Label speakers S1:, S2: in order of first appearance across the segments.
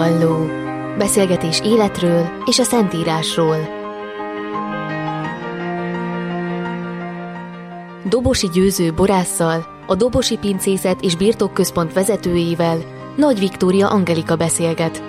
S1: Hitvalló. Beszélgetés életről és a Szentírásról. Dobosi Győző borásszal, a Dobosi Pincészet és Birtokközpont vezetőjével Nagy Viktória Angelika beszélget.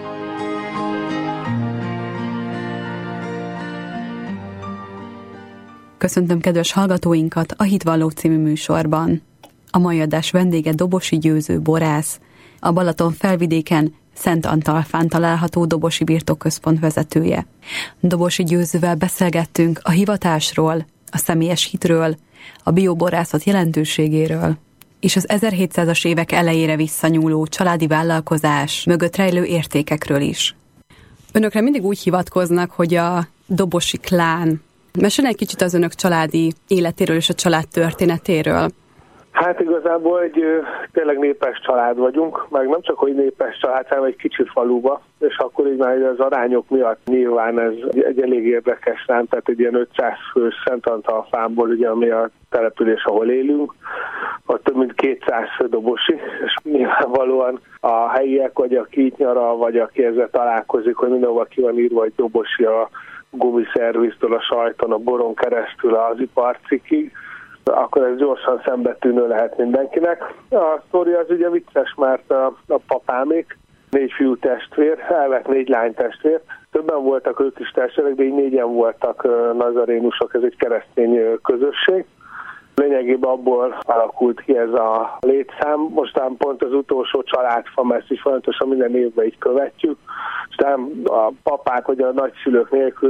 S2: Köszöntöm kedves hallgatóinkat a Hitvalló című műsorban. A mai adás vendége Dobosi Győző borász, a Balaton felvidéken Szent Antalfán található Dobosi Birtokközpont vezetője. Dobosi Győzővel beszélgettünk a hivatásról, a személyes hitről, a bioborászat jelentőségéről, és az 1700-as évek elejére visszanyúló családi vállalkozás mögött rejlő értékekről is. Önökre mindig úgy hivatkoznak, hogy a dobosi klán. Mesélj egy kicsit az önök családi életéről és a család történetéről.
S3: Hát igazából egy tényleg népes család vagyunk, meg nem csak, hogy népes család, hanem egy kicsit faluba, és akkor így már az arányok miatt nyilván ez egy elég érdekes szám, tehát egy ilyen 500 fős Szent Antalfánból, ugye, ami a település, ahol élünk, ott több mint 200 dobosi, és nyilvánvalóan a helyiek, vagy aki itt nyaral, vagy aki ezzel találkozik, hogy mindenhol ki van írva, hogy dobosi a gumiszerviztől, a sajton, a boron keresztül az iparcikig, akkor ez gyorsan szembetűnő lehet mindenkinek. A sztori az ugye vicces, mert a papámék 4 fiú testvér, elvett 4 lány testvér. Többen voltak ők is testvérek, de így 4-en voltak nazarénusok, ez egy keresztény közösség. Lényegében abból alakult ki ez a létszám. Mostán pont az utolsó családfa, mert így folyamatosan minden évben így követjük. Aztán a papák vagy a nagyszülők nélkül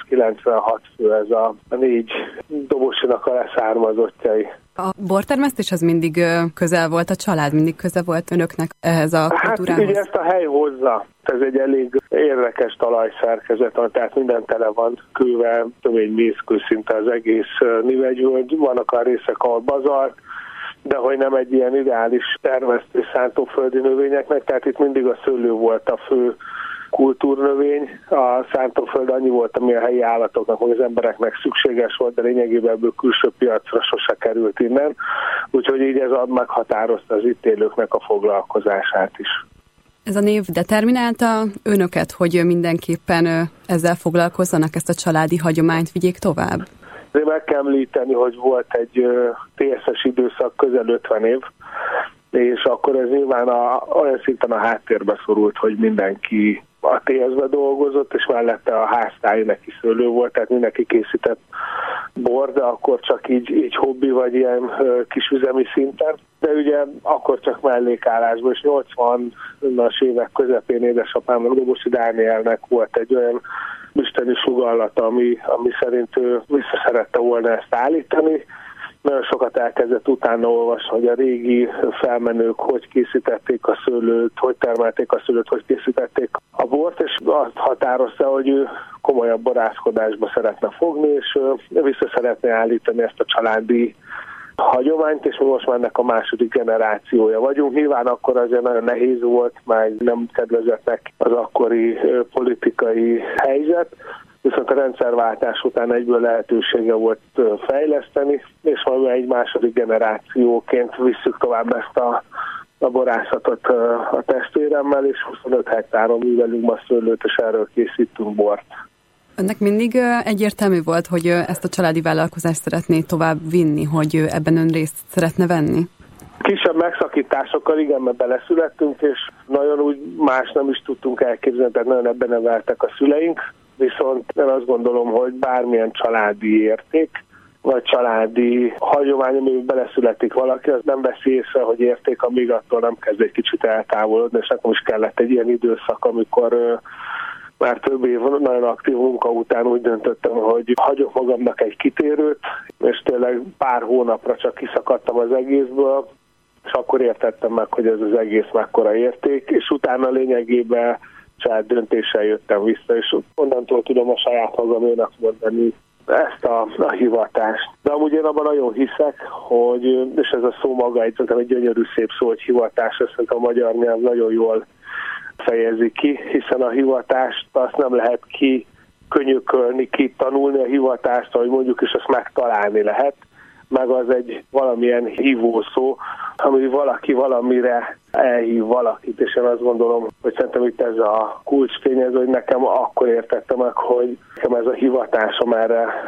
S3: 496 fő ez a 4 dobosinak a leszármazottjai. A
S2: bortermesztés az mindig közel volt, a család mindig közel volt önöknek ehhez a kultúrához? Hát
S3: ugye ezt a hely hozza. Ez egy elég érdekes talajszerkezet, tehát minden tele van kővel, töménymészkő szinte az egész Nivegyvölgy. Vannak a részek, ahol bazalt, de hogy nem egy ilyen ideális termesztés szántóföldi növényeknek, tehát itt mindig a szőlő volt a fő kultúrnövény. A szántóföld annyi volt, ami a helyi állatoknak, vagy az embereknek szükséges volt, de lényegében ebből külső piacra sose került innen. Úgyhogy így ez meghatározta az itt élőknek a foglalkozását is.
S2: Ez a név determinálta önöket, hogy mindenképpen ezzel foglalkozzanak, ezt a családi hagyományt vigyék tovább?
S3: De meg kell említeni, hogy volt egy TSZ-es időszak, közel 50 év, és akkor ez nyilván olyan szinten a háttérbe szorult, hogy mindenki a TSZ-be dolgozott, és mellette a háztáji neki szőlő volt, tehát mindenki készített bor, de akkor csak így hobbi, vagy ilyen kisüzemi szinten. De ugye akkor csak mellékállásban, és 80-as évek közepén édesapámnak, Dobosi Dánielnek volt egy olyan isteni sugallata, ami szerint ő visszaszerette volna ezt állítani. Nagyon sokat elkezdett utána olvasni, hogy a régi felmenők hogy készítették a szőlőt, hogy termelték a szőlőt, hogy készítették a bort, és azt határozta, hogy ő komolyabb borászkodásba szeretne fogni, és vissza szeretne állítani ezt a családi hagyományt, és most már ennek a második generációja vagyunk. Nyilván akkor azért nagyon nehéz volt, meg nem kedvezett neki az akkori politikai helyzet, viszont a rendszerváltás után egyből lehetősége volt fejleszteni, és majd egy második generációként visszük tovább ezt a borászatot a testvéremmel, és 25 hektáron művelünk ma szőlőt, és erről készítünk bort.
S2: Önnek mindig egyértelmű volt, hogy ezt a családi vállalkozást szeretné tovább vinni, hogy ebben ön részt szeretne venni?
S3: Kisebb megszakításokkal igen, mert beleszülettünk, és nagyon úgy más nem is tudtunk elképzelni, tehát nagyon ebben neveltek a szüleink. Viszont én azt gondolom, hogy bármilyen családi érték, vagy családi hagyomány, amiben beleszületik valaki, az nem veszi észre, hogy érték, amíg attól nem kezd egy kicsit eltávolodni, és nekem is kellett egy ilyen időszak, amikor már több év nagyon aktív munka után úgy döntöttem, hogy hagyok magamnak egy kitérőt, és tényleg pár hónapra csak kiszakadtam az egészből, és akkor értettem meg, hogy ez az egész mekkora érték, és utána lényegében saját döntéssel jöttem vissza, és onnantól tudom a saját magaménak mondani ezt a hivatást. De amúgy én abban nagyon hiszek, hogy, és ez a szó maga egy gyönyörű szép szó, hogy hivatás, ezt a magyar nyelv nagyon jól fejezi ki, hiszen a hivatást azt nem lehet kikönyökölni, kitanulni a hivatást, ahogy mondjuk, és azt megtalálni lehet, meg az egy valamilyen hívószó, ami valaki valamire elhív valakit, és én azt gondolom, hogy szerintem itt ez a kulcstényező, hogy nekem akkor értettem meg, hogy nekem ez a hivatásom erre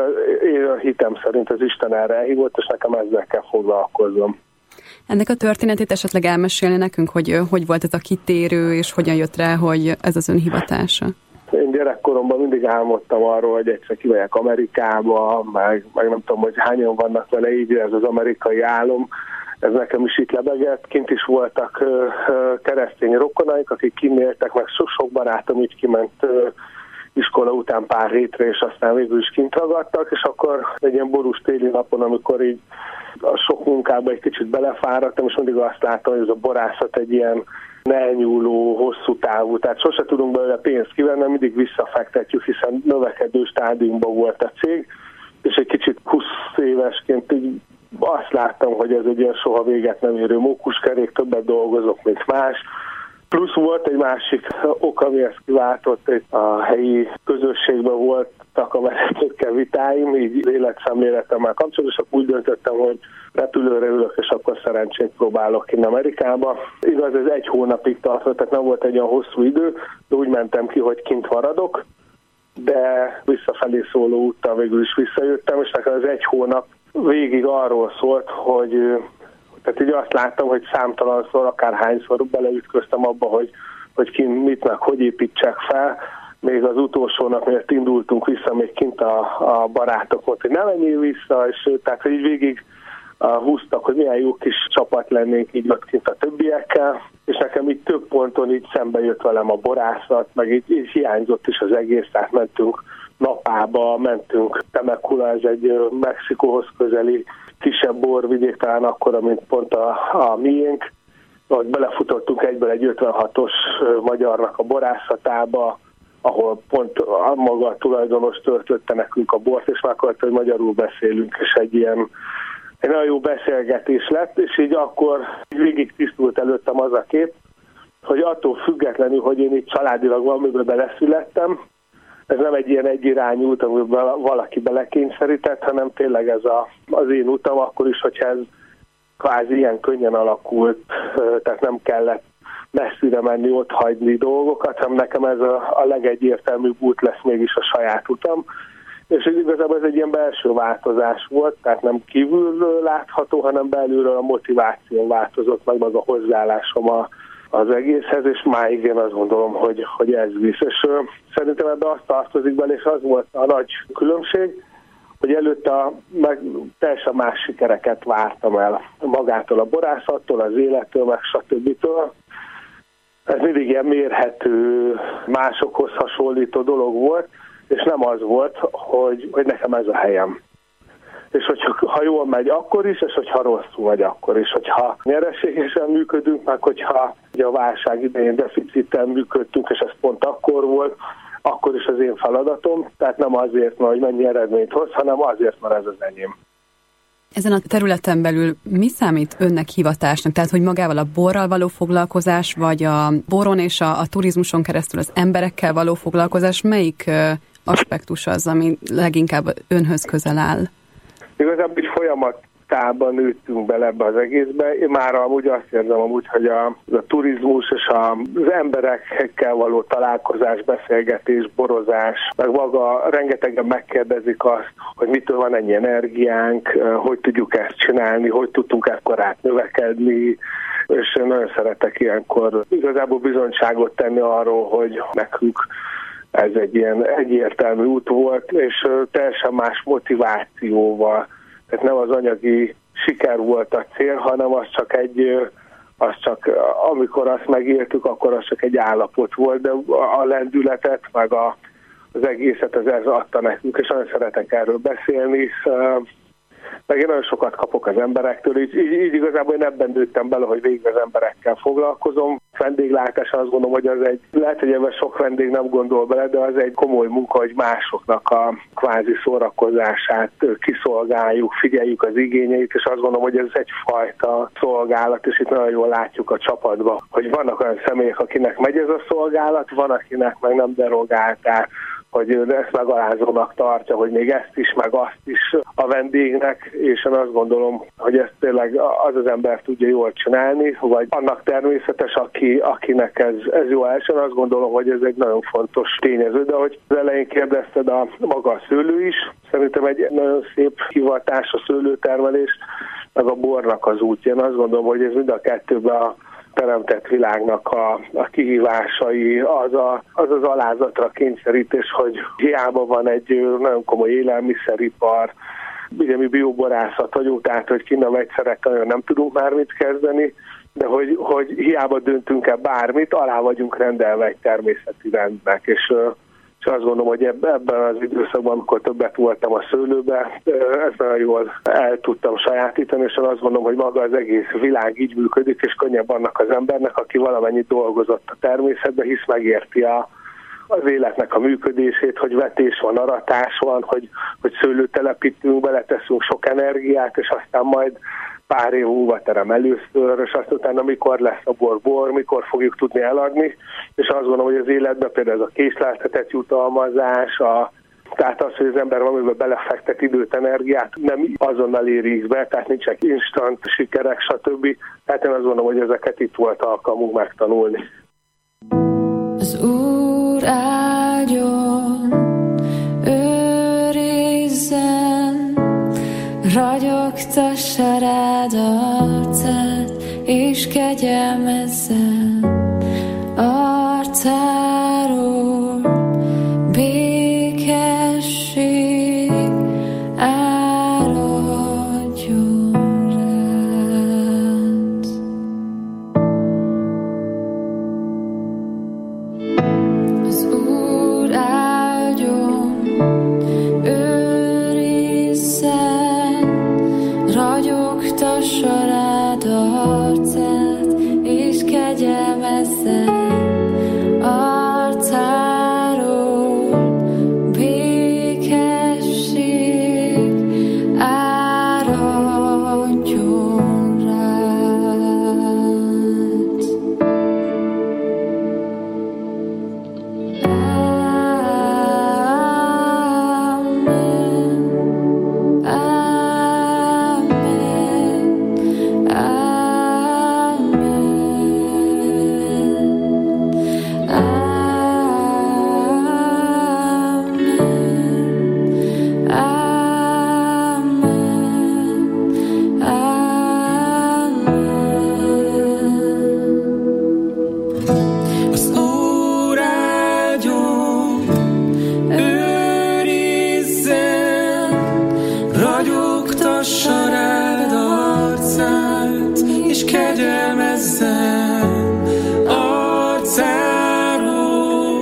S3: én a hitem szerint az Isten erre elhívott, és nekem ezzel kell foglalkoznom.
S2: Ennek a történetét esetleg elmesélni nekünk, hogy volt ez a kitérő, és hogyan jött rá, hogy ez az ön hivatása?
S3: Én gyerekkoromban mindig álmodtam arról, hogy egyszer kimegyek Amerikába, meg nem tudom, hogy hányan vannak vele, így ez az amerikai álom. Ez nekem is itt lebegett. Kint is voltak keresztény rokonaik, akik kinéltek, meg sok barátom így kiment iskola után pár hétre, és aztán végül is kint ragadtak, és akkor egy ilyen borús téli napon, amikor így a sok munkába egy kicsit belefáradtam, és mindig azt láttam, hogy ez a borászat egy ilyen elnyúló, hosszú távú, tehát sose tudunk belőle pénzt kivenni, mindig visszafektetjük, hiszen növekedő stádiumban volt a cég, és egy kicsit 20 évesként így azt láttam, hogy ez egy ilyen soha véget nem érő mókuskerék, többet dolgozok, mint más. Plusz volt egy másik ok, ami ezt kiváltott, a helyi közösségben voltak a vezetőkkel vitáim, így életszemléletemmel kapcsolatban, és akkor úgy döntöttem, hogy repülőre ülök, és akkor szerencsét próbálok innen Amerikába. Igaz, ez 1 hónapig tartott, tehát nem volt egy olyan hosszú idő, de úgy mentem ki, hogy kint maradok, de visszafelé szóló úttal végül is visszajöttem, és nekem az 1 hónap végig arról szólt, hogy tehát így azt láttam, hogy számtalanszor, akárhányszor beleütköztem abba, hogy kint mit meg hogy építsek fel. Még az utolsó nap, miért indultunk vissza, még kint a barátok volt, hogy ne menjél vissza, és tehát hogy így végig húztak, hogy milyen jó kis csapat lennénk így ott kint a többiekkel, és nekem így több ponton így szembe jött velem a borászat, meg így hiányzott is az egész, tehát mentünk Napába, mentünk Temecula, ez egy Mexikóhoz közeli kisebb borvidék, talán akkora, mint pont a miénk, hogy belefutottunk egyből egy 56-os magyarnak a borászatába, ahol pont maga a tulajdonos töltötte nekünk a bort, és már akarta, hogy magyarul beszélünk, és egy nagyon jó beszélgetés lett, és így akkor végig tisztult előttem az a kép, hogy attól függetlenül, hogy én itt családilag valamiben beleszülettem, ez nem egy ilyen egyirányú út, amiben valaki belekényszerített, hanem tényleg ez az én utam, akkor is, hogyha ez kvázi ilyen könnyen alakult, tehát nem kellett messzire menni, ott hagyni dolgokat, hanem nekem ez a legegyértelműbb út lesz mégis a saját utam. És igazából ez egy ilyen belső változás volt, tehát nem kívülről látható, hanem belülről a motiváció változott, meg az a hozzáállásom az egészhez, és máig én azt gondolom, hogy ez visz. És szerintem ebbe azt tartozik bele, és az volt a nagy különbség, hogy előtte meg teljesen más sikereket vártam el magától a borászattól, az élettől, meg stb. Ez mindig ilyen mérhető, másokhoz hasonlító dolog volt, és nem az volt, hogy nekem ez a helyem. És ha jól megy, akkor is, és hogyha rosszul megy, akkor is. Hogyha nyereségesen működünk, meg hogyha a válság idején deficittel működtünk, és ez pont akkor volt, akkor is az én feladatom. Tehát nem azért, hogy mennyi eredményt hoz, hanem azért, mert ez az enyém.
S2: Ezen a területen belül mi számít önnek hivatásnak? Tehát, hogy magával a borral való foglalkozás, vagy a boron és a turizmuson keresztül az emberekkel való foglalkozás, melyik aspektus az, ami leginkább önhöz közel áll?
S3: Igazából így folyamatában nőttünk bele ebbe az egészbe. Én már amúgy azt érzem, hogy a turizmus és az emberekkel való találkozás, beszélgetés, borozás, meg maga rengetegen megkérdezik azt, hogy mitől van ennyi energiánk, hogy tudjuk ezt csinálni, hogy tudtunk ekkorát növekedni, és én nagyon szeretek ilyenkor igazából bizonyságot tenni arról, hogy nekünk ez egy ilyen egyértelmű út volt, és teljesen más motivációval. Tehát nem az anyagi siker volt a cél, hanem az csak amikor azt megértük, akkor az csak egy állapot volt, de a lendületet, meg az egészet ez adta nekünk, és nagyon szeretek erről beszélni, meg én nagyon sokat kapok az emberektől, így igazából én ebben nőttem bele, hogy végig az emberekkel foglalkozom. Vendéglátás, azt gondolom, hogy az lehet, hogy ebben sok vendég nem gondol bele, de az egy komoly munka, hogy másoknak a kvázi szórakozását kiszolgáljuk, figyeljük az igényeit, és azt gondolom, hogy ez egyfajta szolgálat, és itt nagyon jól látjuk a csapatban, hogy vannak olyan személyek, akinek megy ez a szolgálat, van, akinek meg nem derogál, tehát hogy ezt megalázónak tartja, hogy még ezt is, meg azt is a vendégnek, és én azt gondolom, hogy ezt tényleg az ember tudja jól csinálni, vagy annak természetes, akinek ez jól esik. Azt gondolom, hogy ez egy nagyon fontos tényező, de hogy az elején kérdezted, a maga a szőlő is, szerintem egy nagyon szép hivatás a szőlőtermelés, meg a bornak az útja. Én azt gondolom, hogy ez mind a kettőben a teremtett világnak a kihívásai, az alázatra kényszerítés, hogy hiába van egy nagyon komoly élelmiszeripar, ugye mi bioborászat vagyunk, tehát hogy kinn a vegyszerekkel nagyon nem tudunk már mit kezdeni, de hogy hiába döntünk el bármit, alá vagyunk rendelve egy természeti rendnek, és azt gondolom, hogy ebben az időszakban, amikor többet voltam a szőlőbe, ezt nagyon jól el tudtam sajátítani, és azt gondolom, hogy maga az egész világ így működik, és könnyebb annak az embernek, aki valamennyit dolgozott a természetben, hisz megérti az életnek a működését, hogy vetés van, aratás van, hogy szőlőt telepítünk, beleteszünk sok energiát, és aztán majd pár év múlva terem először, és azt utána mikor lesz a bor, mikor fogjuk tudni eladni, és azt gondolom, hogy az életben például ez a késleltetett jutalmazás, tehát az, hogy az ember valamiben belefektet időt, energiát, nem azonnal érik be, tehát nincsenek instant sikerek, stb. Tehát én azt gondolom, hogy ezeket itt volt alkalmunk megtanulni.
S4: Az Úr áldjon, őrizzen, ragyogtassa rád arcát, és kegyelmezzen arcáról békesség áradjon rád. Az Úr áldjon, őrizzen, ragyogtassa rád arcát, és kegyelmezzen arcáról békesség áradjon rád. Amen. Amen. Az Úr áldjon, őrizzen, ragyogtassa rád arcát, és kegyelmezzen arcáról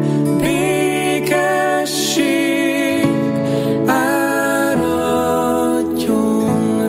S4: békesség áradjon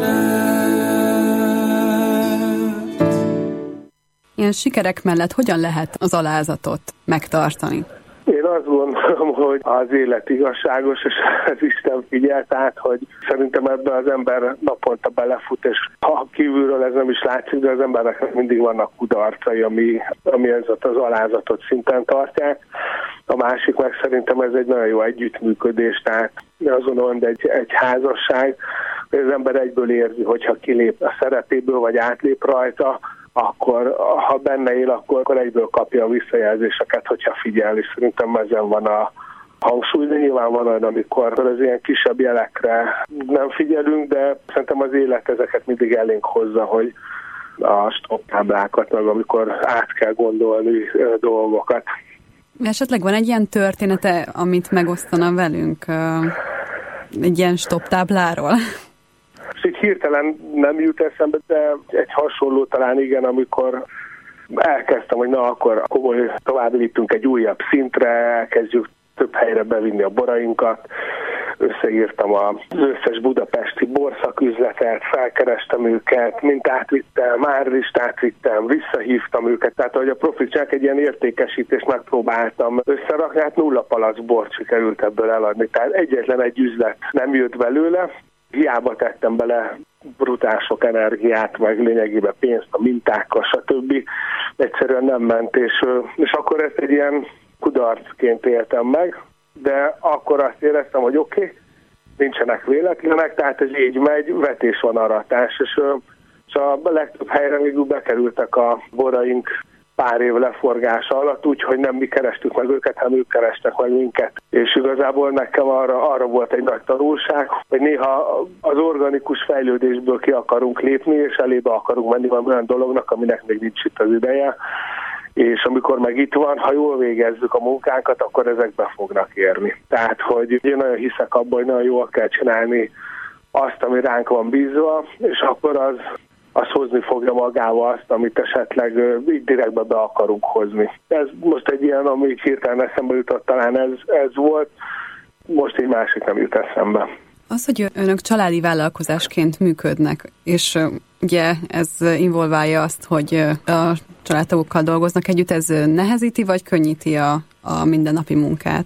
S4: rád.
S2: Ilyen sikerek mellett hogyan lehet az alázatot megtartani?
S3: Én azt gondolom, hogy az élet igazságos, és az Isten figyel, tehát, hogy szerintem ebben az ember naponta belefut, és ha kívülről ez nem is látszik, de az embernek mindig vannak kudarcai, ami ezt az alázatot szinten tartják. A másik meg szerintem ez egy nagyon jó együttműködés, tehát azt gondolom, hogy egy házasság, hogy az ember egyből érzi, hogyha kilép a szerepéből, vagy átlép rajta, akkor ha benne él, akkor egyből kapja a visszajelzéseket, hogyha figyel, és szerintem ezen van a hangsúly, de nyilván van olyan, amikor az ilyen kisebb jelekre nem figyelünk, de szerintem az élet ezeket mindig elénk hozza, hogy a stopptáblákat, meg amikor át kell gondolni dolgokat.
S2: Esetleg van egy ilyen története, amit megosztana velünk egy ilyen stopptábláról?
S3: Így hirtelen nem jut eszembe, de egy hasonló talán igen, amikor elkezdtem, hogy akkor komoly tovább léptünk egy újabb szintre, elkezdjük több helyre bevinni a borainkat, összeírtam az összes budapesti borszaküzletet, felkerestem őket, mintát vittem, árlistát vittem, visszahívtam őket, tehát hogy a profitság egy ilyen értékesítést megpróbáltam összerakni, hát 0 palack bort sikerült ebből eladni, tehát egyetlen egy üzlet nem jött belőle, hiába tettem bele brutál sok energiát, meg lényegében pénzt a mintákkal, stb. Egyszerűen nem ment, és akkor ezt egy ilyen kudarcként éltem meg, de akkor azt éreztem, hogy oké, nincsenek véletlenek, tehát ez így megy, vetés van aratás, és a legtöbb helyre végül bekerültek a boraink pár év leforgása alatt, úgyhogy nem mi kerestük meg őket, hanem ők kerestek meg minket. És igazából nekem arra volt egy nagy tanulság, hogy néha az organikus fejlődésből ki akarunk lépni, és elébe akarunk menni olyan dolognak, aminek még nincs itt az ideje. És amikor meg itt van, ha jól végezzük a munkánkat, akkor ezek be fognak érni. Tehát, hogy én nagyon hiszek abban, hogy nagyon jól kell csinálni azt, ami ránk van bízva, és akkor az hozni fogja magával azt, amit esetleg így direktbe be akarunk hozni. Ez most egy ilyen, ami hirtelen eszembe jutott, talán ez volt, most egy másik nem jut eszembe.
S2: Az, hogy önök családi vállalkozásként működnek, és ugye ez involválja azt, hogy a családtagokkal dolgoznak együtt, ez nehezíti vagy könnyíti a mindennapi munkát?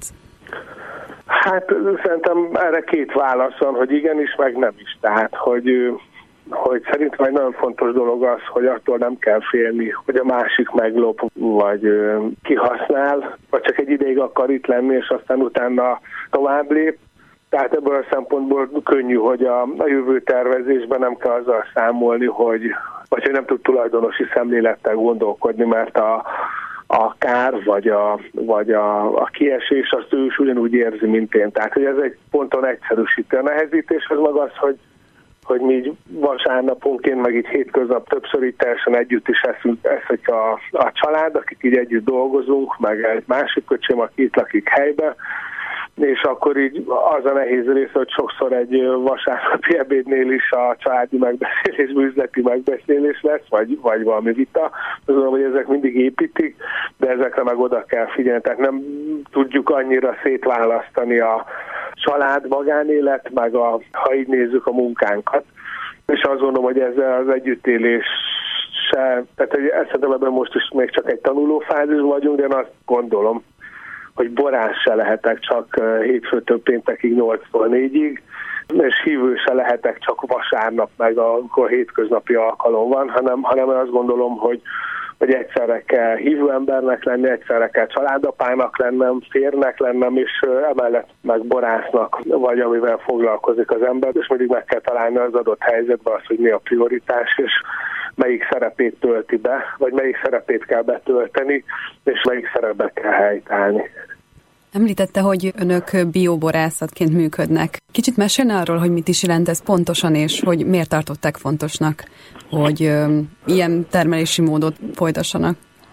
S3: Hát szerintem erre két válasz van, hogy igenis, meg nem is. Tehát, hogy szerintem egy nagyon fontos dolog az, hogy attól nem kell félni, hogy a másik meglop, vagy kihasznál, vagy csak egy ideig akar itt lenni, és aztán utána tovább lép. Tehát ebből a szempontból könnyű, hogy a jövő tervezésben nem kell azzal számolni, hogy nem tud tulajdonosi szemlélettel gondolkodni, mert a kár vagy a kiesés azt ő is ugyanúgy érzi, mint én. Tehát, hogy ez egy ponton egyszerűsíti. A nehezítés az meg az, hogy mi így vasárnaponként, meg így hétköznap többször így teljesen együtt is eszik a család, akik így együtt dolgozunk, meg egy másik köcsém, aki itt lakik helyben, és akkor így az a nehéz része, hogy sokszor egy vasárnapi ebédnél is a családi megbeszélés, üzleti megbeszélés lesz, vagy valami vita. Tudom, hogy ezek mindig építik, de ezekre meg oda kell figyelni. Tehát nem tudjuk annyira szétválasztani a család, magánélet, meg ha így nézzük a munkánkat. És azt gondolom, hogy ezzel az együttélés tehát szerintem ebben most is még csak egy tanulófázisban vagyunk, de én azt gondolom, hogy borász se lehetek csak hétfőtől péntekig 8-tól 4-ig, és hívő se lehetek csak vasárnap, meg amikor hétköznapi alkalom van, hanem azt gondolom, hogy egyszerre kell hívő embernek lenni, egyszerre kell családapának lennem, férnek lennem, és emellett meg borásznak, vagy amivel foglalkozik az ember, és mindig meg kell találni az adott helyzetben azt, hogy mi a prioritás, és melyik szerepét tölti be, vagy melyik szerepét kell betölteni, és melyik szerepbe kell helytállni.
S2: Említette, hogy önök bioborászatként működnek. Kicsit mesélne arról, hogy mit is jelent ez pontosan, és hogy miért tartották fontosnak, hogy ilyen termelési módot folytassanak?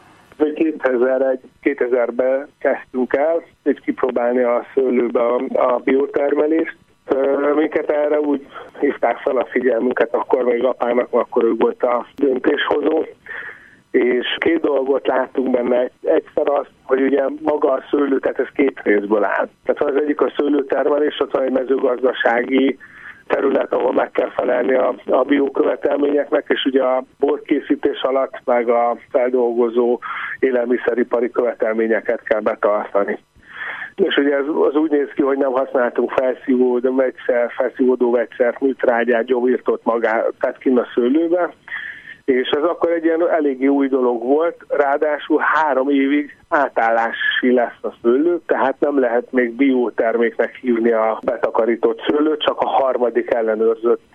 S3: 2000-ben kezdtünk el, így kipróbálni a szőlőbe a biotermelést. Minket erre úgy hívták fel a figyelmünket, akkor még apának, akkor ő volt a döntéshozó. És két dolgot láttunk benne. Egyszer azt, hogy ugye maga a szőlő, tehát ez két részből áll. Tehát az egyik a szőlőtermelés, ott van egy mezőgazdasági terület, ahol meg kell felelni a biokövetelményeknek, és ugye a borkészítés alatt meg a feldolgozó élelmiszeripari követelményeket kell betartani. És ugye az úgy néz ki, hogy nem használtunk felszívódó vegyszert, műtrágyát, gyomírtót magát, tehát kinn a szőlőbe, és ez akkor egy ilyen eléggé új dolog volt, ráadásul 3 évig átállási lesz a szőlő, tehát nem lehet még bioterméknek hívni a betakarított szőlőt, csak a 3. ellenőrzött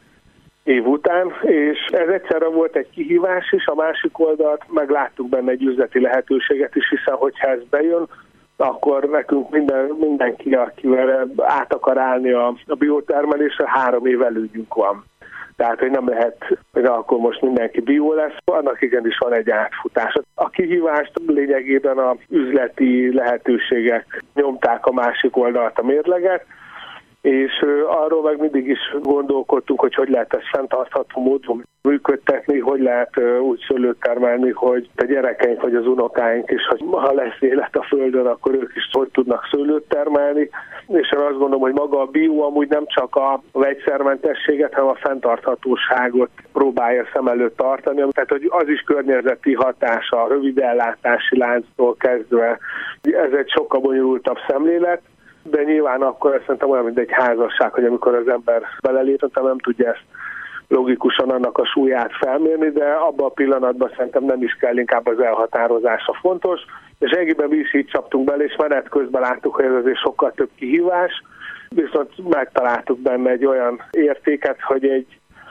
S3: év után, és ez egyszerre volt egy kihívás is, a másik oldalt megláttuk benne egy üzleti lehetőséget is, hiszen hogyha ez bejön, akkor nekünk mindenki, akivel át akar állni a biotermelésre, 3 év elődjünk van. Tehát, hogy nem lehet, hogy akkor most mindenki bió lesz, annak igenis van egy átfutás. A kihívást lényegében az üzleti lehetőségek nyomták a másik oldalt a mérleget, és arról meg mindig is gondolkodtunk, hogy lehet ezt fenntartható módon működtetni, hogy lehet úgy szőlőt termelni, hogy a gyerekeink vagy az unokáink is, hogy ha lesz élet a földön, akkor ők is hogy tudnak szőlőt termelni. És én azt gondolom, hogy maga a bió amúgy nem csak a vegyszermentességet, hanem a fenntarthatóságot próbálja szem előtt tartani. Tehát, hogy az is környezeti hatása, a rövid ellátási lánctól kezdve. Ez egy sokkal bonyolultabb szemlélet, de nyilván akkor szerintem olyan, mint egy házasság, hogy amikor az ember belelép, nem tudja ezt logikusan annak a súlyát felmérni, de abban a pillanatban szerintem nem is kell, inkább az elhatározása fontos, és egyébként mi is így csaptunk bele, és menet közben láttuk, hogy ez azért sokkal több kihívás, viszont megtaláltuk benne egy olyan értéket, hogy egy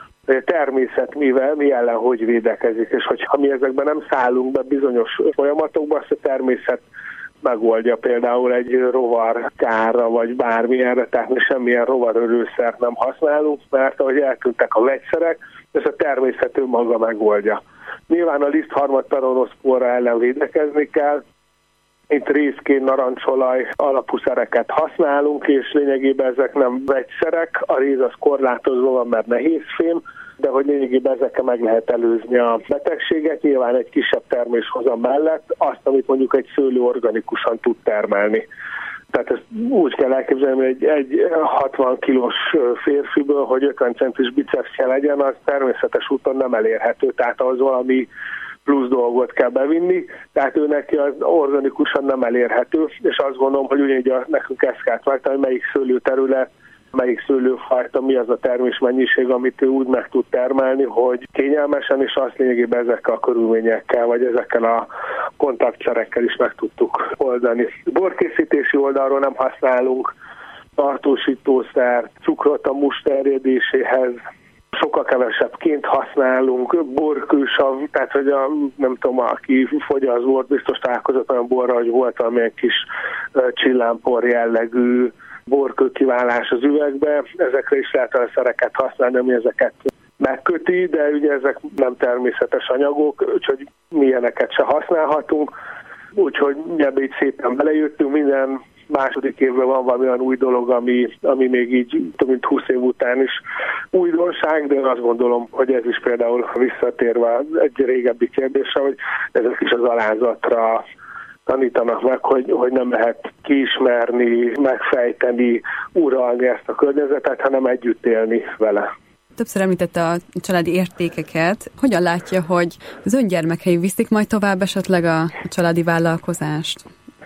S3: természet mi ellen hogy védekezik, és hogyha mi ezekben nem szállunk be bizonyos folyamatokba, azt a természet megoldja, például egy rovarkárra, vagy bármilyenre, tehát mi semmilyen rovarölőszert nem használunk, mert ahogy eltűntek a vegyszerek, ezt a természet önmaga megoldja. Nyilván a lisztharmadperonoszpóra ellen védekezni kell, itt rézkén, narancsolaj alapú szereket használunk, és lényegében ezek nem vegyszerek, a réz az korlátozva van, mert nehézfém, de hogy lényegében ezekkel meg lehet előzni a betegséget, nyilván egy kisebb terméshozam mellett azt, amit mondjuk egy szőlő organikusan tud termelni. Tehát ezt úgy kell elképzelni, hogy egy 60 kilós férfiből, hogy 50 centis bicepsje legyen, az természetes úton nem elérhető, tehát ahhoz valami plusz dolgot kell bevinni, tehát ő neki az organikusan nem elérhető, és azt gondolom, hogy ugyanígy nekünk ezt kell tartani, hogy melyik szőlőterület, melyik szőlőfajta, mi az a termésmennyiség, amit ő úgy meg tud termelni, hogy kényelmesen, és azt lényegében ezekkel a körülményekkel, vagy ezekkel a kontaktszerekkel is meg tudtuk oldani. Borkészítési oldalról nem használunk tartósítószert, cukrot a must terjedéséhez, sokkal kevesebbként használunk, borkősav, tehát hogy nem tudom, aki fogyaszt bort, biztos találkozott olyan borra, hogy volt valamilyen kis csillámpor jellegű borkőkiválás az üvegbe, ezekre is lehet olyan szereket használni, ami ezeket megköti, de ugye ezek nem természetes anyagok, úgyhogy mi ilyeneket se használhatunk, úgyhogy ebbe így szépen belejöttünk, minden második évben van valami olyan új dolog, ami még így több mint 20 év után is újdonság, de én azt gondolom, hogy ez is például visszatérve egy régebbi kérdésre, hogy ezek is az alázatra tanítanak meg, hogy nem lehet kiismerni, megfejteni, uralni ezt a környezetet, hanem együtt élni vele.
S2: Többször említette a családi értékeket. Hogyan látja, hogy az ön gyermekei viszik majd tovább esetleg a családi vállalkozást?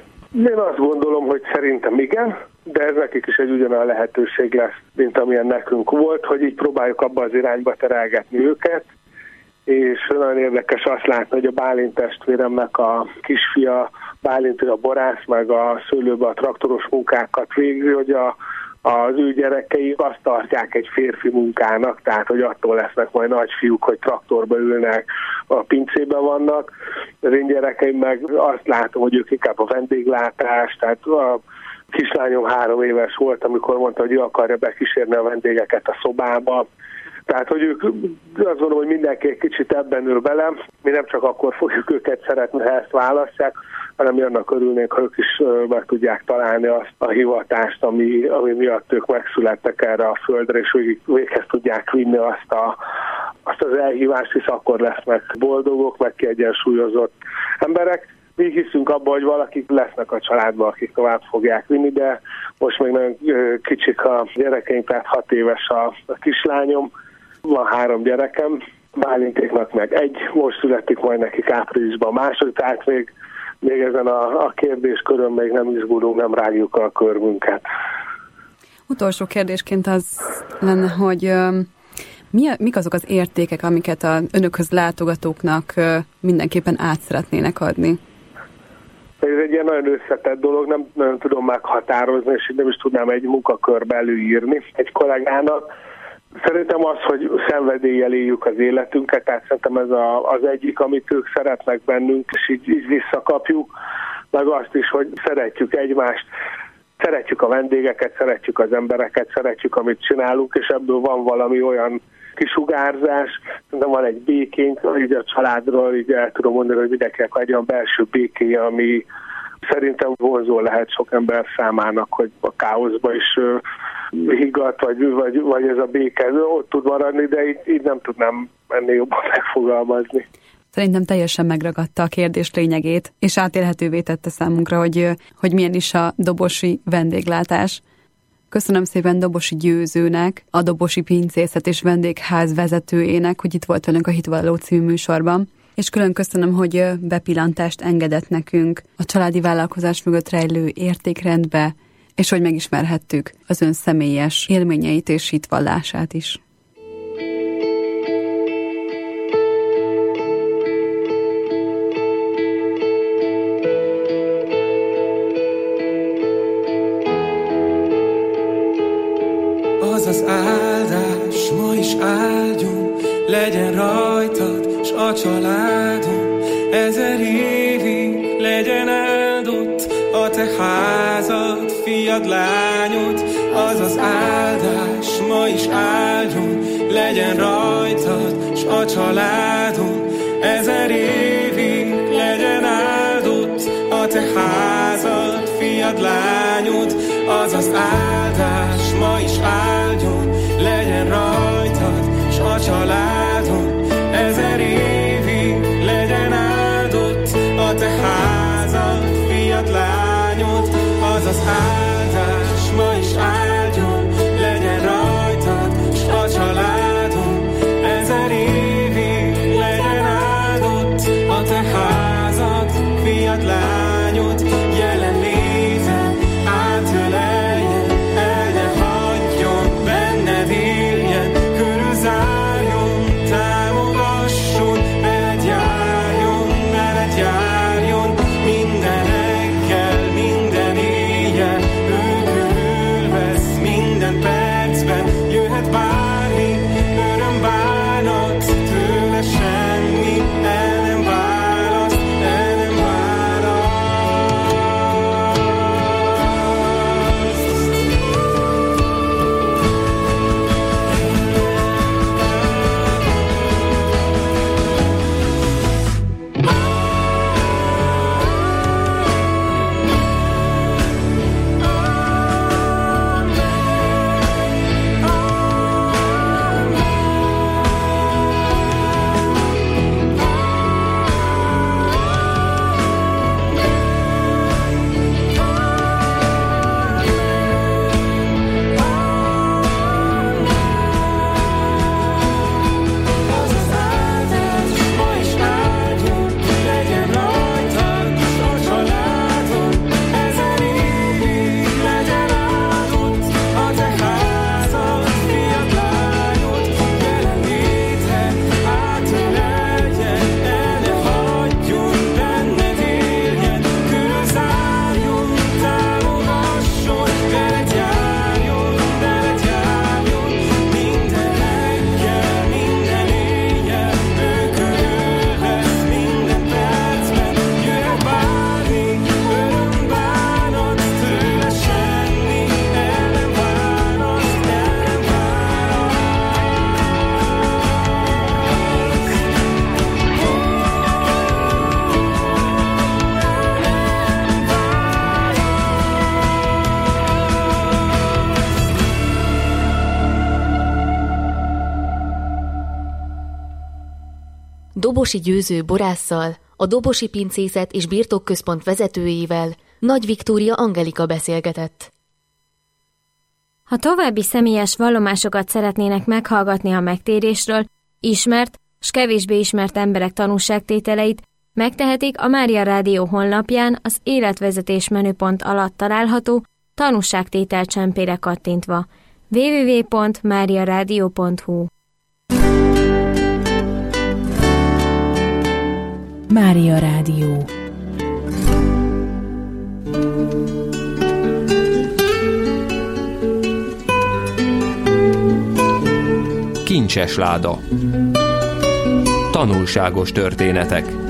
S3: Én azt gondolom, hogy szerintem igen, de ez nekik is egy ugyanolyan lehetőség lesz, mint amilyen nekünk volt, hogy így próbáljuk abba az irányba terelgetni őket, és nagyon érdekes azt látni, hogy a Bálint testvéremnek a kisfia, Bálint a borász, meg a szőlőbe a traktoros munkákat végzi, hogy az ő gyerekei azt tartják egy férfi munkának, tehát hogy attól lesznek majd nagyfiúk, hogy traktorba ülnek, a pincében vannak. Az én gyerekeim meg azt látom, hogy ők inkább a vendéglátás, tehát a kislányom 3 éves volt, amikor mondta, hogy ő akarja bekísérni a vendégeket a szobába. Tehát, hogy ők azt gondolom, hogy mindenki egy kicsit ebben ül bele, mi nem csak akkor fogjuk őket szeretni, ha ezt választják, hanem mi annak örülnénk, ha ők is meg tudják találni azt a hivatást, ami miatt ők megszülettek erre a földre, és véghez tudják vinni azt az elhívást, hisz akkor lesznek boldogok, meg kiegyensúlyozott emberek. Mi hiszünk abban, hogy valakik lesznek a családban, akik tovább fogják vinni, de most még nagyon kicsik a gyerekeink, tehát 6 éves a kislányom, van 3 gyerekem, Bálintéknak meg 1, most születik majd nekik áprilisban a második, tehát még ezen a kérdéskörön még nem izgulunk, nem rágjuk a körmünket.
S2: Utolsó kérdésként az lenne, hogy mik azok az értékek, amiket az önökhöz látogatóknak mindenképpen át szeretnének adni?
S3: Ez egy ilyen nagyon összetett dolog, nem tudom meghatározni, és nem is tudnám egy munkakörbe előírni egy kollégának. Szerintem az, hogy szenvedéllyel éljük az életünket, tehát szerintem ez az egyik, amit ők szeretnek bennünk, és így visszakapjuk, meg azt is, hogy szeretjük egymást, szeretjük a vendégeket, szeretjük az embereket, szeretjük, amit csinálunk, és ebből van valami olyan kisugárzás, de van egy békénk, így a családról így el tudom mondani, hogy mindenkinek egy olyan belső békéje, ami szerintem vonzó lehet sok ember számának, hogy a káoszba is higgadt, vagy ez a béke ott tud maradni, de így nem tudnám ennél jobban megfogalmazni.
S2: Szerintem teljesen megragadta a kérdés lényegét, és átélhetővé tette számunkra, hogy milyen is a dobosi vendéglátás. Köszönöm szépen Dobosi Győzőnek, a Dobosi Pincészet és Vendégház vezetőjének, hogy itt volt velünk a Hitvalló című műsorban, és külön köszönöm, hogy bepillantást engedett nekünk a családi vállalkozás mögött rejlő értékrendbe, és hogy megismerhettük az ön személyes élményeit és hitvallását is.
S4: az az áldás ma is áldjon, legyen rajtad s a családon, 1000 évig legyen áldott a te házad, fiad, lányod. Az az áldás ma is áldjon, legyen rajtad s a családon, 1000 évig legyen áldott a te házad, fiad, lányod. Az az áldás ma is áldjon, legyen rajtad s a családon, 1000 évig legyen áldott a te házad, fiad, lányod. Az az áldás ma is áldjon, legyen rajtad s a családon, 1000 évig legyen áldott a te házad, fiad, lányod. Jelenléted átöleljen, el ne hagyjon, benned éljen, körülzárjon, támogasson, veled járjon, minden reggel, minden éjjel, ő körülvesz minden percben, jöhet bármi, öröm, bánat, tőle semmi el nem választ, el nem választ.
S1: Dobosi Győző borásszal, a Dobosi Pincészet és Birtokközpont vezetőjével Nagy Viktória Angelika beszélgetett.
S5: Ha további személyes vallomásokat szeretnének meghallgatni a megtérésről, ismert s kevésbé ismert emberek tanúságtételeit, megtehetik a Mária Rádió honlapján az életvezetés menüpont alatt található tanúságtétel csempére kattintva. www.mariaradio.hu.
S6: Mária Rádió.
S7: Kincses láda. Tanulságos történetek.